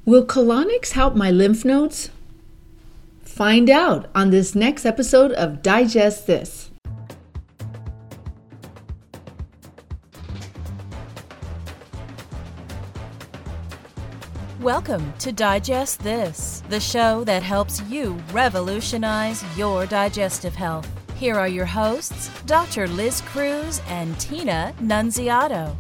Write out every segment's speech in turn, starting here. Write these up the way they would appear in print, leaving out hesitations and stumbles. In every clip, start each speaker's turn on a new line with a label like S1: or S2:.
S1: Will colonics help my lymph nodes? Find out on this next episode of Digest This.
S2: Welcome to Digest This, the show that helps you revolutionize your digestive health. Here are your hosts, Dr. Liz Cruz and Tina Nunziato.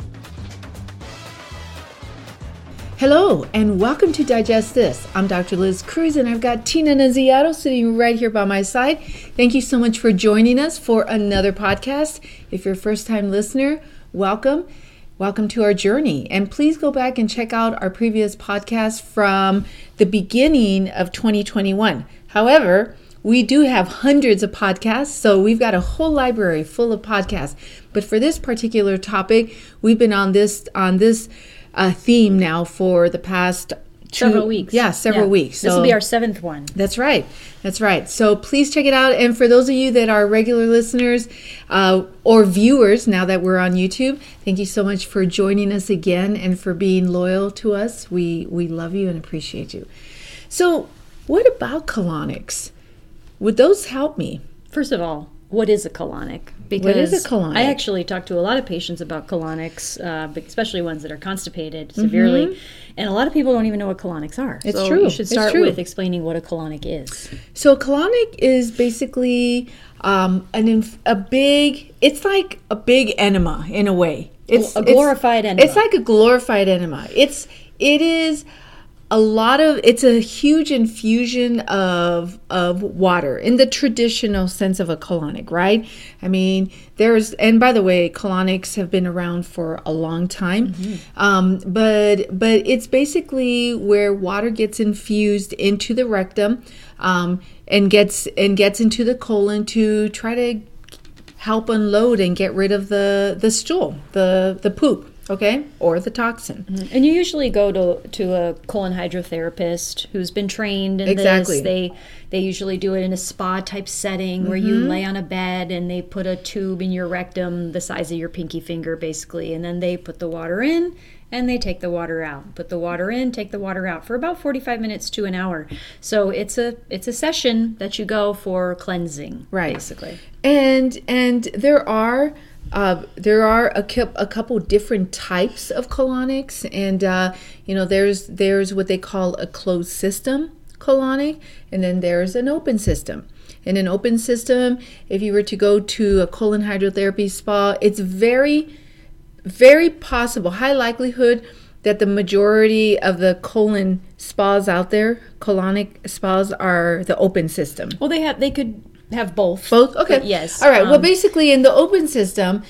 S1: Hello, and welcome to Digest This. I'm Dr. Liz Cruz, and I've got Tina Nunziato sitting right here by my side. Thank you so much for joining us for another podcast. If you're a first-time listener, welcome. Welcome to our journey. And please go back and check out our previous podcast from the beginning of 2021. However, we do have hundreds of podcasts, so we've got a whole library full of podcasts. But for this particular topic, we've been on this theme now for the past
S3: several weeks.
S1: Several weeks.
S3: So, this will be our seventh one.
S1: That's right. So please check it out. And for those of you that are regular listeners or viewers, now that we're on YouTube, thank you so much for joining us again and for being loyal to us. We love you and appreciate you. So what about colonics? Would those help me?
S3: First of all, what is a colonic? Because
S1: what is a colonic?
S3: I actually talk to a lot of patients about colonics, especially ones that are constipated severely. And a lot of people don't even know what colonics are.
S1: It's true.
S3: You should start with explaining what a colonic is.
S1: So a colonic is basically it's like a big enema in a way.
S3: It's a glorified enema.
S1: It's like a glorified enema. It's a huge infusion of water in the traditional sense of a colonic, right? I mean, and by the way, colonics have been around for a long time, but it's basically where water gets infused into the rectum, and gets into the colon to try to help unload and get rid of the stool, the poop. Okay, or the toxin.
S3: And you usually go to a colon hydrotherapist who's been trained in
S1: Exactly.
S3: this. They usually do it in a spa type setting where you lay on a bed and they put a tube in your rectum the size of your pinky finger basically, and then they put the water in and they take the water out. Put the water in, take the water out for about 45 minutes to an hour. So it's a session that you go for cleansing,
S1: right?
S3: Basically.
S1: And there are a couple different types of colonics, and there's what they call a closed system colonic, and then there's an open system. In an open system, if you were to go to a colon hydrotherapy spa, it's very, very possible, high likelihood that the majority of the colon spas out there, colonic spas, are the open system.
S3: Well, they could have both.
S1: Both? Okay.
S3: Yes.
S1: All right. Well, basically in the open system,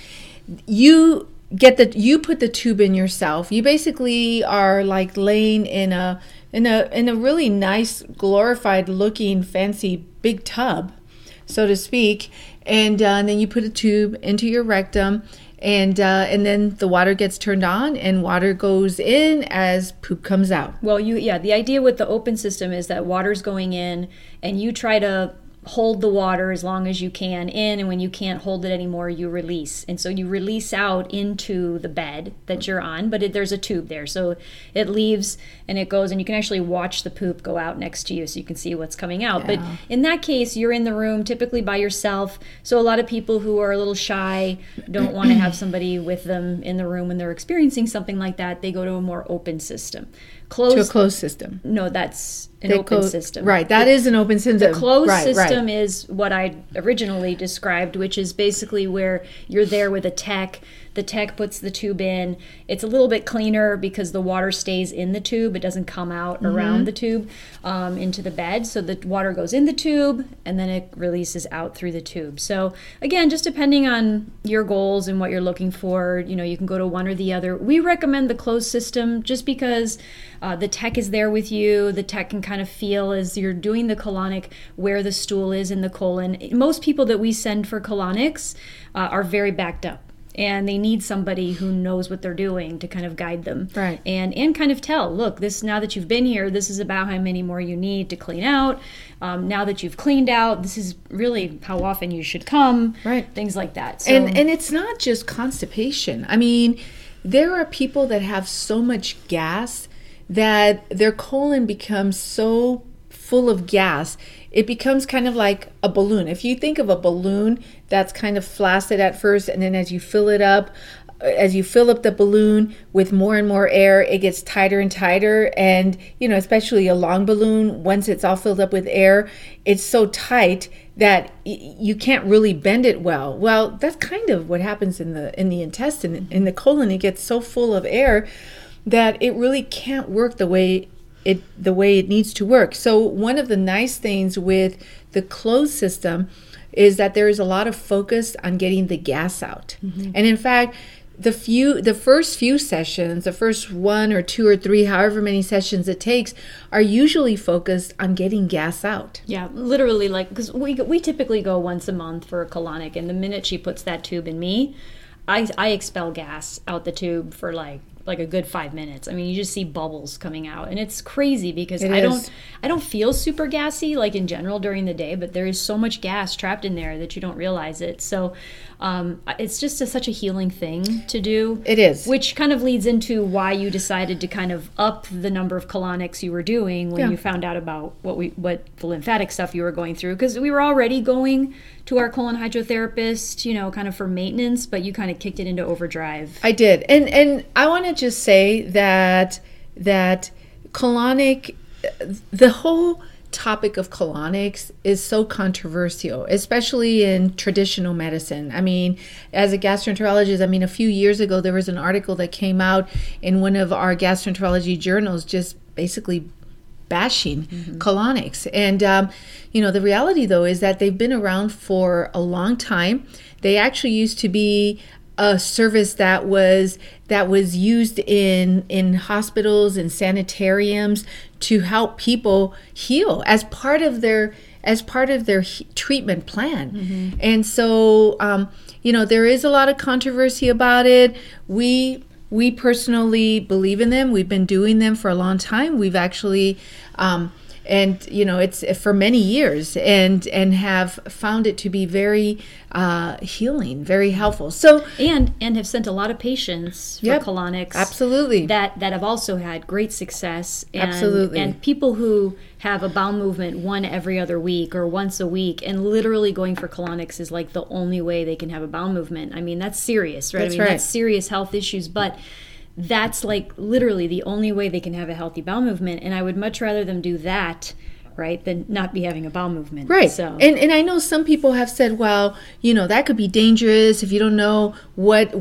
S1: you put the tube in yourself. You basically are like laying in a really nice, glorified looking, fancy big tub, so to speak, and then you put a tube into your rectum, and then the water gets turned on and water goes in as poop comes out.
S3: Well, the idea with the open system is that water's going in and you try to hold the water as long as you can in, and when you can't hold it anymore, you release. And so you release out into the bed that you're on, but there's a tube there. So it leaves and it goes, and you can actually watch the poop go out next to you so you can see what's coming out.
S1: Yeah.
S3: But in that case, you're in the room typically by yourself. So a lot of people who are a little shy don't want to have somebody with them in the room when they're experiencing something like that. They go to a more open system.
S1: To a closed system.
S3: No, that's an open system.
S1: Right, that is an open system.
S3: The closed system is what I originally described, which is basically where you're there with a tech. The tech puts the tube in. It's a little bit cleaner because the water stays in the tube. It doesn't come out around the tube into the bed. So the water goes in the tube and then it releases out through the tube. So again, just depending on your goals and what you're looking for, you can go to one or the other. We recommend the closed system just because the tech is there with you. The tech can kind of feel as you're doing the colonic where the stool is in the colon. Most people that we send for colonics are very backed up. And they need somebody who knows what they're doing to kind of guide them.
S1: Right.
S3: And kind of tell, look, now that you've been here, this is about how many more you need to clean out. Now that you've cleaned out, this is really how often you should come.
S1: Right.
S3: Things like that. So,
S1: and it's not just constipation. I mean, there are people that have so much gas that their colon becomes so full of gas, it becomes kind of like a balloon. If you think of a balloon that's kind of flaccid at first, and then as you fill up the balloon with more and more air, it gets tighter and tighter. And, especially a long balloon, once it's all filled up with air, it's so tight that you can't really bend it well. Well, that's kind of what happens in the intestine. In the colon, it gets so full of air that it really can't work the way it needs to work. So one of the nice things with the closed system is that there is a lot of focus on getting the gas out. Mm-hmm. And in fact, the first few sessions, the first 1 or 2 or 3, however many sessions it takes, are usually focused on getting gas out.
S3: Yeah, literally, because we typically go once a month for a colonic, and the minute she puts that tube in me, I expel gas out the tube for like a good 5 minutes. I mean, you just see bubbles coming out, and it's crazy because I don't feel super gassy like in general during the day, but there is so much gas trapped in there that you don't realize it. So it's just such a healing thing to do.
S1: It is.
S3: Which kind of leads into why you decided to kind of up the number of colonics you were doing when you found out about what the lymphatic stuff you were going through, because we were already going to our colon hydrotherapist, kind of for maintenance, but you kind of kicked it into overdrive.
S1: I did. And I want to just say that colonic, the whole topic of colonics is so controversial, especially in traditional medicine. I mean, as a gastroenterologist, a few years ago, there was an article that came out in one of our gastroenterology journals just basically bashing colonics. And, the reality, though, is that they've been around for a long time. They actually used to be a service that was used in hospitals and sanitariums to help people heal as part of their treatment plan. Mm-hmm. And so, there is a lot of controversy about it. We personally believe in them. We've been doing them for a long time. We've actually, it's for many years, and have found it to be very healing, very helpful. So
S3: and have sent a lot of patients for colonics.
S1: Absolutely.
S3: That have also had great success.
S1: Absolutely.
S3: And people who have a bowel movement one every other week or once a week, and literally going for colonics is like the only way they can have a bowel movement. That's serious, right?
S1: That's right.
S3: That's serious health issues, but that's like literally the only way they can have a healthy bowel movement. And I would much rather them do that, right, than not be having a bowel movement.
S1: Right.
S3: So.
S1: And I know some people have said, well, that could be dangerous if you don't know what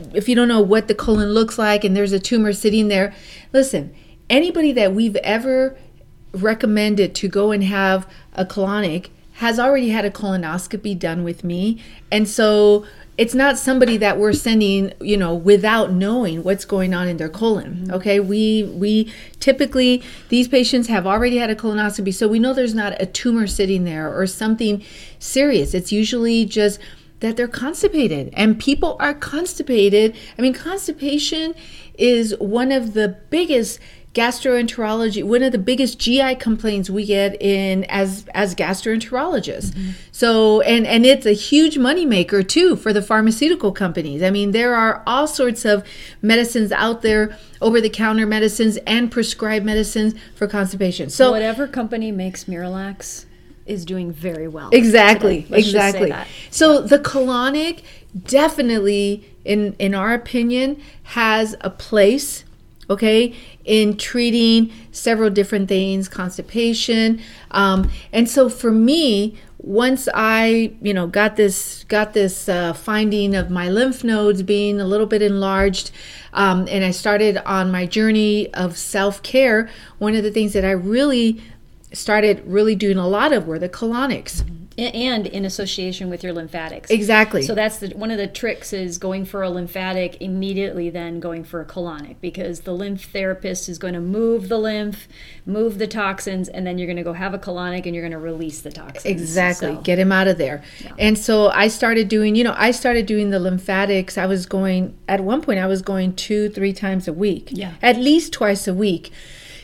S1: the colon looks like and there's a tumor sitting there. Listen, anybody that we've ever recommended to go and have a colonic has already had a colonoscopy done with me. And so it's not somebody that we're sending, without knowing what's going on in their colon. Mm-hmm. Okay. We typically, these patients have already had a colonoscopy, so we know there's not a tumor sitting there or something serious. It's usually just that they're constipated, and people are constipated. Constipation is one of the biggest gastroenterology, one of the biggest GI complaints we get in as gastroenterologists. Mm-hmm. So, and it's a huge moneymaker too for the pharmaceutical companies. There are all sorts of medicines out there, over-the-counter medicines and prescribed medicines for constipation. So
S3: whatever company makes Miralax is doing very well.
S1: Exactly.
S3: Let's just say that.
S1: So the colonic definitely, in our opinion, has a place, okay, in treating several different things, constipation. And so for me, once I, got this finding of my lymph nodes being a little bit enlarged, and I started on my journey of self-care, one of the things that I really started doing a lot of were the colonics.
S3: And in association with your lymphatics.
S1: Exactly.
S3: So that's one of the tricks is going for a lymphatic immediately, then going for a colonic, because the lymph therapist is going to move the lymph, move the toxins, and then you're going to go have a colonic and you're going to release the toxins.
S1: Exactly. Get him out of there. Yeah. And so I started doing the lymphatics. At one point I was going 2-3 times a week.
S3: Yeah.
S1: At least twice a week.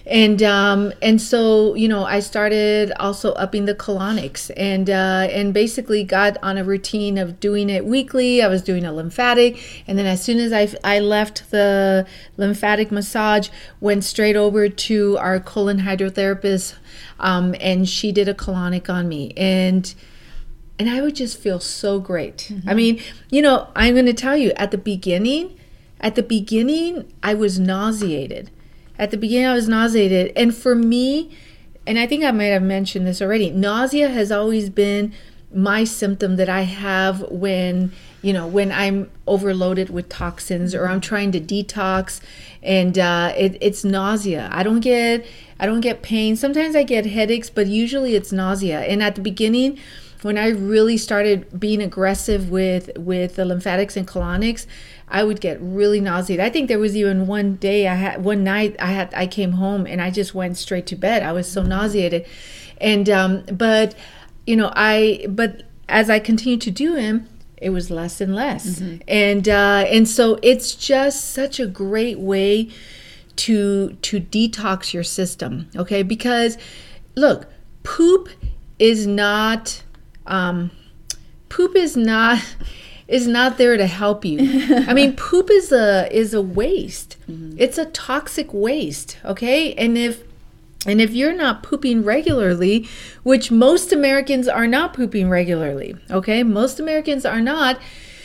S1: And so, I started also upping the colonics, and basically got on a routine of doing it weekly. I was doing a lymphatic, and then as soon as I left the lymphatic massage, went straight over to our colon hydrotherapist, and she did a colonic on me, and I would just feel so great. I mean, I'm going to tell you, at the beginning, I was nauseated. And for me, and I think I might have mentioned this already, nausea has always been my symptom that I have when I'm overloaded with toxins or I'm trying to detox, and it's nausea. I don't get pain. Sometimes I get headaches, but usually it's nausea. And at the beginning, when I really started being aggressive with the lymphatics and colonics, I would get really nauseated. I think there was even one night I came home and I just went straight to bed. I was so nauseated. And but as I continued to do them, it was less and less. And so it's just such a great way to detox your system, okay? Because look, poop is not there to help you. I mean, poop is a waste. It's a toxic waste, okay? And if you're not pooping regularly, which most Americans are not pooping regularly, okay? Most Americans are not,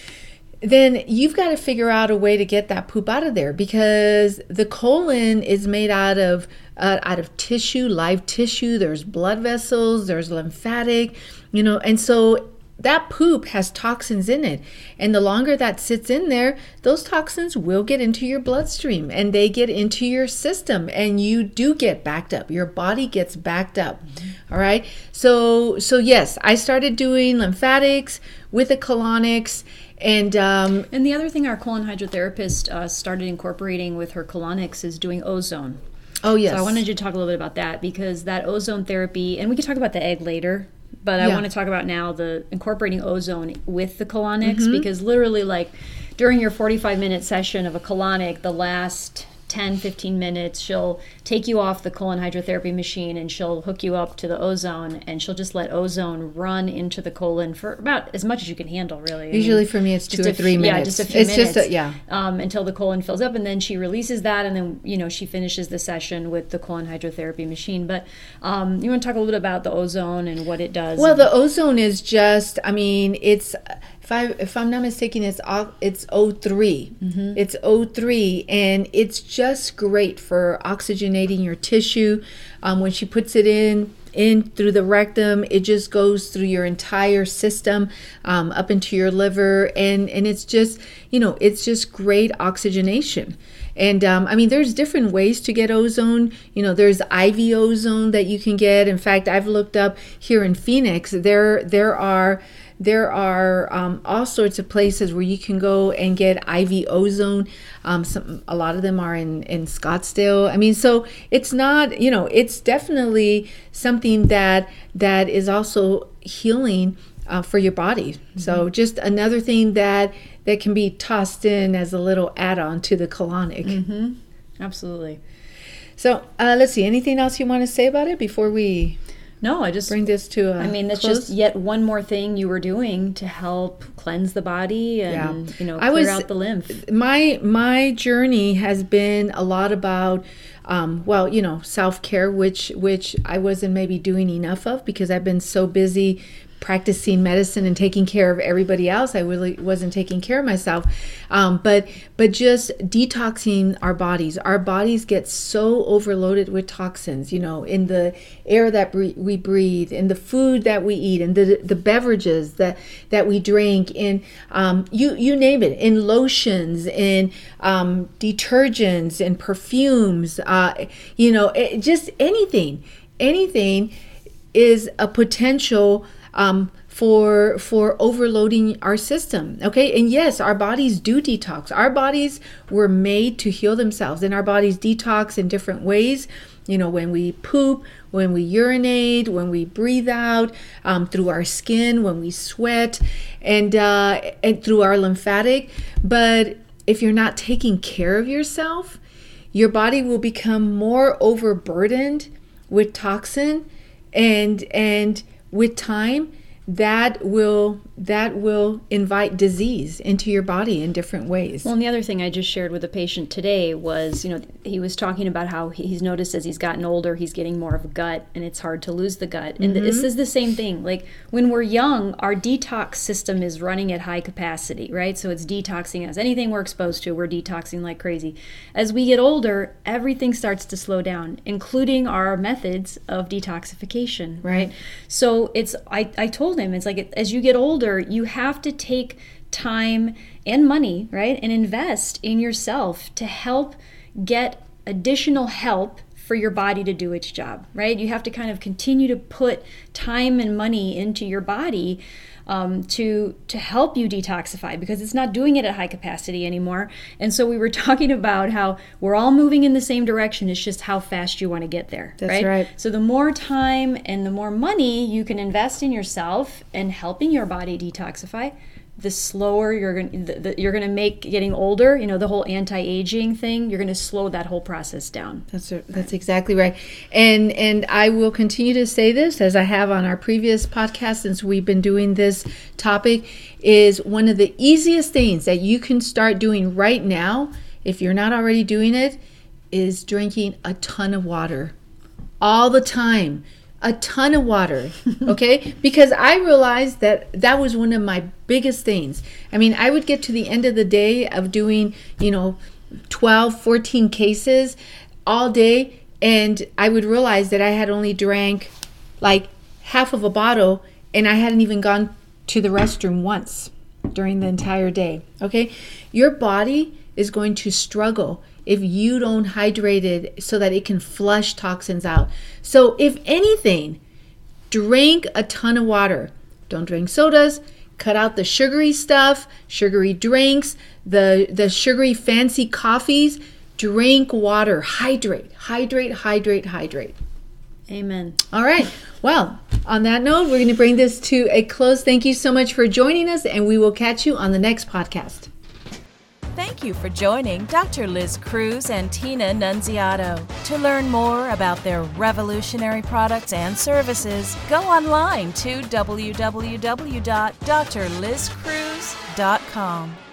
S1: then you've got to figure out a way to get that poop out of there, because the colon is made out of tissue, live tissue. There's blood vessels, there's lymphatic, and so that poop has toxins in it. And the longer that sits in there, those toxins will get into your bloodstream and they get into your system, and you do get backed up. Your body gets backed up. All right. So yes, I started doing lymphatics with the colonics. And
S3: the other thing our colon hydrotherapist started incorporating with her colonics is doing ozone.
S1: Oh, yes.
S3: So I wanted you to talk a little bit about that, because that ozone therapy, and we could talk about the egg later, but I want to talk about now the incorporating ozone with the colonics, because literally, like, during your 45-minute session of a colonic, the last 10-15 minutes, she'll take you off the colon hydrotherapy machine and she'll hook you up to the ozone, and she'll just let ozone run into the colon for about as much as you can handle, really.
S1: Usually for me it's 2 or 3 minutes.
S3: Yeah, just a few minutes. Until the colon fills up, and then she releases that, and then she finishes the session with the colon hydrotherapy machine. But you want to talk a little bit about the ozone and what it does?
S1: Well, the ozone is just, it's, if I'm not mistaken, it's O3. It's O3, and it's just great for oxygenating your tissue. When she puts it in through the rectum, it just goes through your entire system, up into your liver, and it's just, it's just great oxygenation. And there's different ways to get ozone. There's IV ozone that you can get. In fact, I've looked up here in Phoenix, there are all sorts of places where you can go and get IV ozone. A lot of them are in Scottsdale. So it's not, it's definitely something that is also healing for your body. So just another thing that can be tossed in as a little add-on to the colonic.
S3: Absolutely.
S1: So let's see, anything else you want to say about it before we...
S3: No, I just
S1: bring this to
S3: that's
S1: close?
S3: Just yet one more thing you were doing to help cleanse the body and clear out the lymph.
S1: My journey has been a lot about self-care, which I wasn't maybe doing enough of because I've been so busy practicing medicine and taking care of everybody else. I really wasn't taking care of myself. But just detoxing our bodies. Our bodies get so overloaded with toxins, in the air that we breathe, in the food that we eat, and the beverages that we drink, in you name it, in lotions, in detergents, in perfumes, just anything is a potential for overloading our system. Okay. And yes, our bodies do detox. Our bodies were made to heal themselves, and our bodies detox in different ways. When we poop, when we urinate, when we breathe out, through our skin, when we sweat, and through our lymphatic. But if you're not taking care of yourself, your body will become more overburdened with toxin, and with time, that will invite disease into your body in different ways.
S3: Well, and the other thing I just shared with a patient today was, he was talking about how he's noticed as he's gotten older, he's getting more of a gut, and it's hard to lose the gut. And this is the same thing. Like, when we're young, our detox system is running at high capacity, right? So it's detoxing us. Anything we're exposed to, we're detoxing like crazy. As we get older, everything starts to slow down, including our methods of detoxification, right? So I told him, it's like, as you get older, you have to take time and money, right, and invest in yourself to help get additional help for your body to do its job, right? You have to kind of continue to put time and money into your body to help you detoxify, because it's not doing it at high capacity anymore. And so we were talking about how we're all moving in the same direction. It's just how fast you want to get there.
S1: That's right.
S3: So the more time and the more money you can invest in yourself and helping your body detoxify, the slower you're going to make getting older. The whole anti-aging thing, you're going to slow that whole process down.
S1: That's exactly right. And I will continue to say this, as I have on our previous podcast, since we've been doing this topic, is one of the easiest things that you can start doing right now, if you're not already doing it, is drinking a ton of water all the time. A ton of water, okay? Because I realized that was one of my biggest things. I mean, I would get to the end of the day of doing, 12, 14 cases all day, and I would realize that I had only drank like half of a bottle, and I hadn't even gone to the restroom once during the entire day, okay? Your body is going to struggle if you don't hydrate it so that it can flush toxins out. So if anything, drink a ton of water. Don't drink sodas. Cut out the sugary stuff, sugary drinks, the sugary fancy coffees. Drink water. Hydrate.
S3: Amen.
S1: All right. Well, on that note, we're going to bring this to a close. Thank you so much for joining us, and we will catch you on the next podcast.
S2: Thank you for joining Dr. Liz Cruz and Tina Nunziato. To learn more about their revolutionary products and services, go online to www.drlizcruz.com.